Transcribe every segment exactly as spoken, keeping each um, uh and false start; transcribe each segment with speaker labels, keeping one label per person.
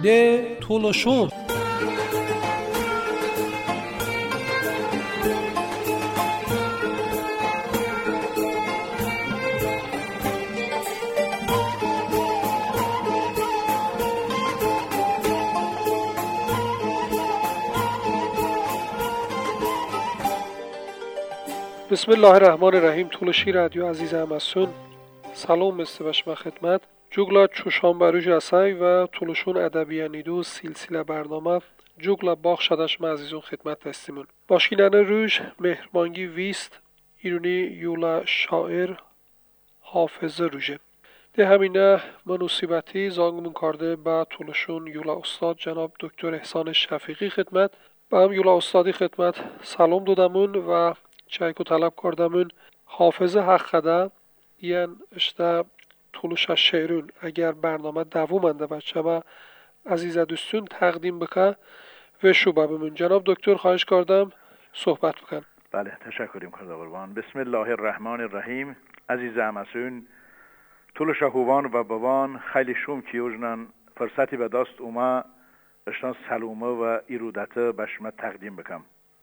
Speaker 1: ده تولشون بسم الله الرحمن الرحیم. تولشی رادیو عزیز همسون سلام است بشم خدمت جوگلا چوشان بروج رسای و تولشون ادبی نیدو سلسله برنامه جوگلا باخ شدش عزیزون خدمت هستیمون. باشینانه روش مهربانگی ویست ایرونی یولا شاعر حافظ روژه ده همینه منوسیبتی زانگمون کرده با تولشون یولا استاد جناب دکتر احسان شفیقی خدمت با هم یولا استادی خدمت سلام دادمون و چایکو طلب کردمون حافظ حقده این اشته تولش شعرون اگر برنامه دوامنده بچه و عزیز دوستون تقدیم بکن و شوبه بمون. جناب دکتر خواهش کردم صحبت بکن.
Speaker 2: بله تشکریم کرده قربان. بسم الله الرحمن الرحیم. عزیز همسون تولش هوان و بابان خیلی شوم کیوجنن فرصتی به دست اوما اشتان سلومه و ایرودت بشمه تقدیم بکم.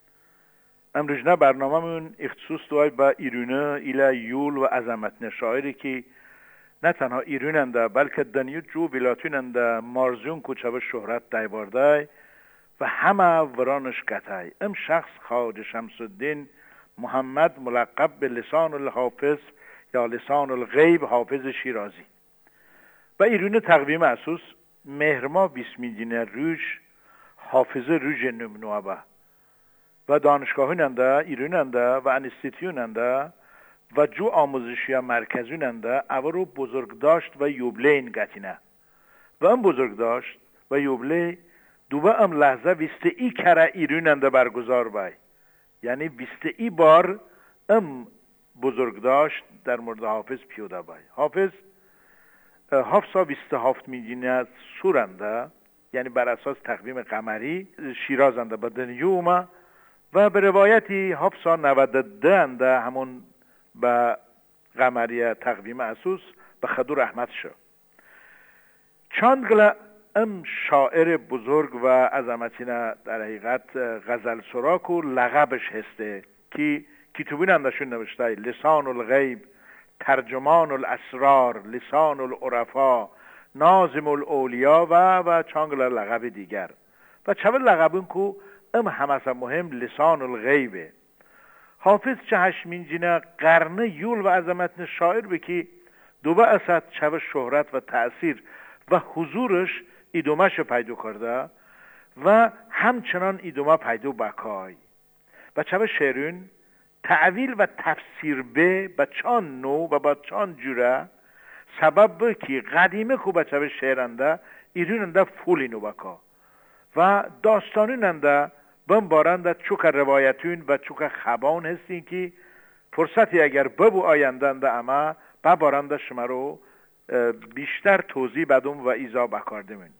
Speaker 2: امروزنا برنامه من اختصاص دارد با ایرونه ایلا یول و عظمت شاعری که نه تنها ایروننده بلکه دنیو جو ولایتوننده مارزون کوچه به شهرت دایبارده و همه ورانش قطعی. ام شخص خواجه شمس الدین محمد ملقب به لسان الحافظ یا لسان الغیب حافظ شیرازی و ایرونه تقویم اساس مهرما بیسمیدینه روش حافظ روژ نمنوابه و دانشگاهوننده ایروننده و انستیتیوننده و جو آموزشی مرکزوننده اورو بزرگ داشت و یوبلین گتینه و ام بزرگ داشت و یوبلی دوبه ام لحظه ویسته ای کره ایروننده برگزار بای یعنی ویسته ای بار ام بزرگ داشت در مورد حافظ پیوده بای. حافظ هفت ویسته هفت میدینه سورنده یعنی بر اساس تقویم قمری شیرازنده با دنیومه و به روایتی هفت نود و دو انده همون به قمری تقویم اساس به خدو رحمت شد. چندگله ام شاعر بزرگ و عظمتینه در حقیقت غزل سراک و لقبش هسته که کتابین اندشون نوشته لسان الغیب، ترجمان الاسرار، لسان العرفا، ناظم الاولیا و و چندگله لقب دیگر و چه لقبون که ام همه مهم لسان الغیبه. حافظ چه هشمین جینه قرنه یول و عظمت شاعر بکی دوبه اسد چه شهرت و تأثیر و حضورش ایدومش پیدا کرده و همچنان ایدومه پیدا بکای و چه شعرون تعویل و تفسیر به با چان نو و با چان جوره سبب بکی قدیمه که با چه شعرنده ایروننده فولی نو بکا و داستانوننده بم بارنده چوک روایتون و چوک خبان هستین که فرصتی اگر ببو آیندنده اما با بارنده شما رو بیشتر توضیح بدم و ایزا بکاردمین.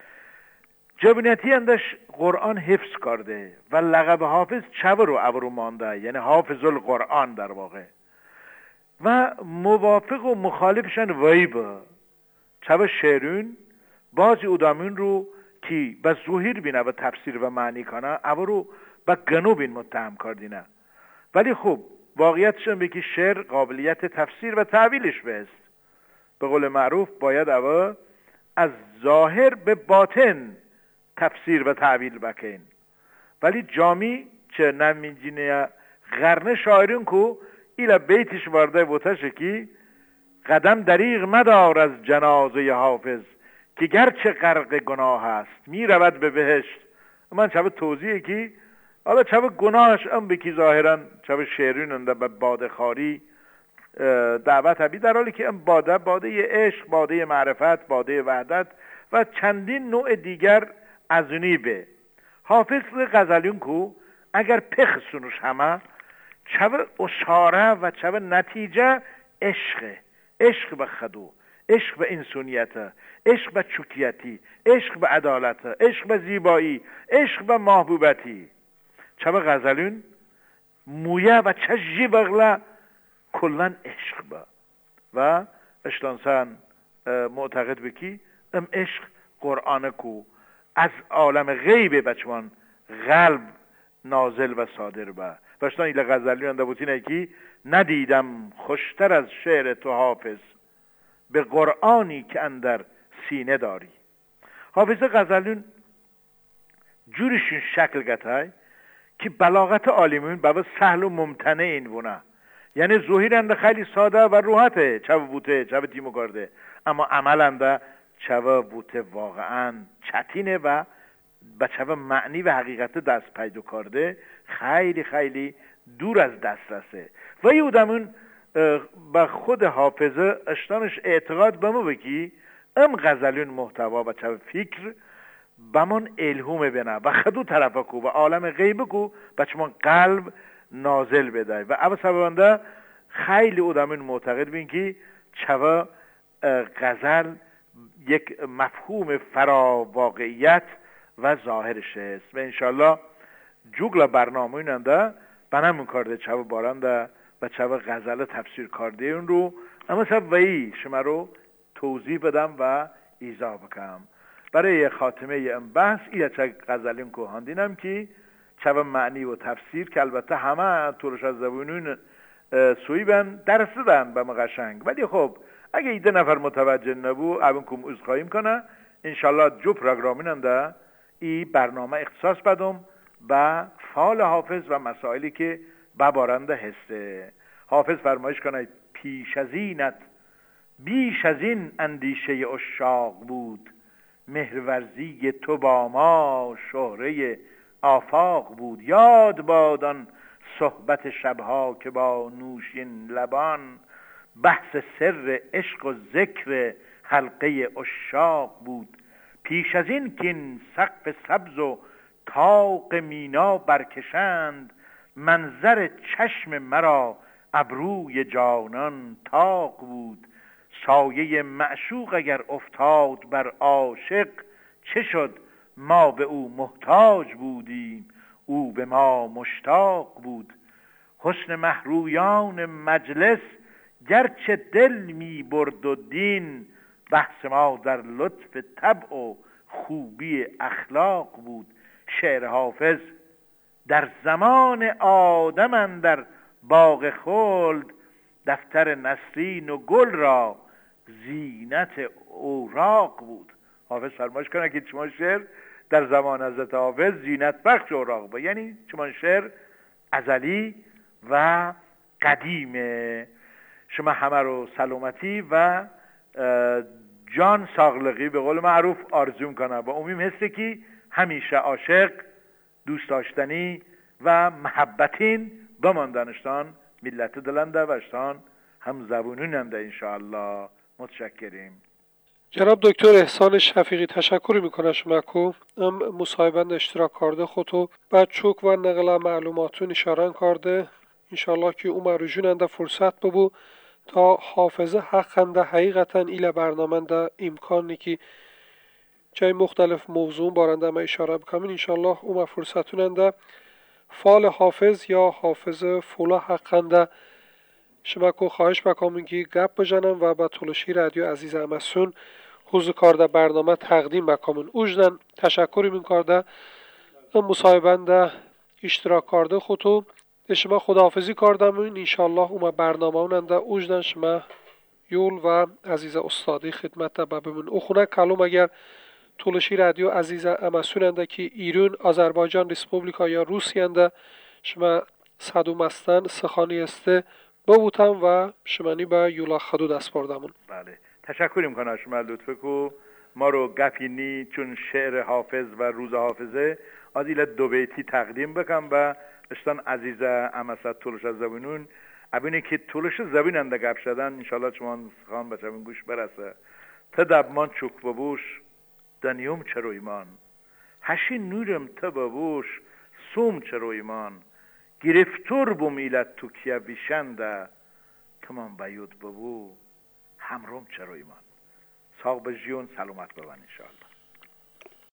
Speaker 2: جبنیتی اندش قرآن حفظ کرده و لقب حافظ چه رو اورو مانده یعنی حافظ القرآن در واقع و موافق و مخالفشن ویبه چه شعرون بازی ادامون رو که به ظهیر بینه و تفسیر و معنی کنه اورو به گنو بین متهم کردینه ولی خب واقعیتش هم بگی شعر قابلیت تفسیر و تعویلش بست. به قول معروف باید اول از ظاهر به باطن تفسیر و تعویل بکن ولی جامی چه نمیجینه غرنه شاعرون کو ایلا بیتش وارده بوتشه که قدم دریغ مدار از جنازه حافظ که گرچه غرق گناه است می رود به بهشت. من چه توضیحی که حالا چه گناهش ام بکی ظاهرا چه شعرون به بادخاری دعوت هبی در حالی که ام باده باده عشق، باده معرفت، باده وحدت و چندین نوع دیگر از اونی به حافظ غزلیون کو اگر پخسونش همه چه اشاره و چه نتیجه عشق عشق به خدو، عشق به انسانیت، عشق به چوکیتی، عشق به عدالت، عشق به زیبایی، عشق به محبوبتی. چه به غزلون مویه و چه جیبغله کلن عشق با و اشتانسان معتقد بکی ام عشق قرآن کو از عالم غیب بچمان قلب نازل و صادر با باشتان ایل غزلی انده بودین که ندیدم خوشتر از شعر تو حافظ به قرآنی که اندر سینه داری. حافظ غزلیون جورشون شکل گتای که بلاغت عالیمون بابا سهل و ممتنع این بونه، یعنی ظاهرا خیلی ساده و راحته چه بوته چه تیمو کرده، اما عملا چه بوته واقعا چتینه و به چه معنی و حقیقت دست پیدا کرده خیلی خیلی دور از دسترسه. و یودمون با خود حافظه اشتانش اعتقاد بمو بکی ام غزلیون محتوا و چه فکر بمون الهوم بنا و خدو طرفه کو و عالم غیب کو بچمون قلب نازل بدای و او سببانده خیلی ادمون معتقد بین که چه غزل یک مفهوم فراواقعیت و ظاهرش است و انشالله جوگل برنامه ایننده بنامون کرده چه بارنده و چه غزل تفسیر کرده اون رو اما سب وی شما رو توضیح بدم و ایضاح بکنم. برای خاتمه این بحث این چه غزلین که هندینم که چه معنی و تفسیر که البته همه طورش از زبونون سوی بن درس دادن به مقشنگ، ولی خب اگه ایده نفر متوجه نبو اون کم از خواهیم کنه انشالله جو پروگرامین ده ای برنامه اختصاص بدم به فال حافظ و مسائلی که ببارنده هسته. حافظ فرمایش کنه پیش از اینت بیش از این اندیشه عشاق بود، مهرورزی تو با ما شهره آفاق بود. یاد بادان صحبت شبها که با نوشین لبان، بحث سر عشق و ذکر حلقه عشاق بود. پیش از این که این سقف سبز و طاق مینا برکشند، منظر چشم مرا ابروی جانان طاق بود. سایه معشوق اگر افتاد بر عاشق، چه شد ما به او محتاج بودیم او به ما مشتاق بود. حسن مهرویان مجلس گرچه دل می برد و دین، بحث ما در لطف طبع و خوبی اخلاق بود. شعر حافظ در زمان آدم اندر باغ خلد، دفتر نسرین و گل را زینت اوراق بود. حافظ فرمایش کنه که چمان شعر در زمان حضرت حافظ زینت بخش اوراق بود، یعنی چمان شعر ازلی و قدیمه. شما همه رو سلامتی و جان ساغلقی به قول معروف آرزو کنه و امیم هسته که همیشه عاشق، دوست داشتنی و محبتین بماندنشتان ملت دلنده و اشتان هم زبونوننده انشاءالله. متشکریم.
Speaker 1: جناب دکتر احسان شفیقی تشکر میکنه شما کو ام مصاحبند اشتراک کرده خودتو بعد چوک و نقل معلوماتون اشاره کرده انشاءالله که او مروجوننده فرصت ببو تا حافظه حقنده حقیقتا ایل برنامه ده امکانی که جای مختلف موضوع بارنده ما اشاره بکنم انشاءالله او فرصتوننده فال حافظ یا حافظ فولا حقنده شما کو خواهش بکنم که گپ بجنم و با تلوشی رادیو عزیز امسون حوض کارده برنامه تقدیم بکنم. اوجدن تشکری من کرده ام مصاحبنده اشتراک کرده خودتو شما خداحافظی کردم انشاءالله اوم برنامه اوننده اوجدن شما یول و عزیز استادی خدمت با بمون اخونه کلوم اگر تلوشی رادیو عزیز امسوننده که ایران، آذربایجان، ریسپوبلیکا یا روسیانده شما صدوم استن سخانی استه ببوتم و شمانی با یولا خدو دست بردمون.
Speaker 2: بله تشکریم کنه شما لطفه کو ما رو گفینی چون شعر حافظ و روز حافظه آدیل دو بیتی تقدیم بکن و اشتان عزیز امست طولش از زبینون ابینه که طولش زبین انده گپ شدن انشالله چمان خان بچه من گوش برسه. تدب من چوک ببوش دنیوم چرو ایمان، هشی نورم تا ببوش سوم چرو ایمان. گرفتور بوم ایلت تو کیا بیشنده، تمام بیود ببو همروم چرو ایمان. ساق به جیون سلامت ببن انشاءالله.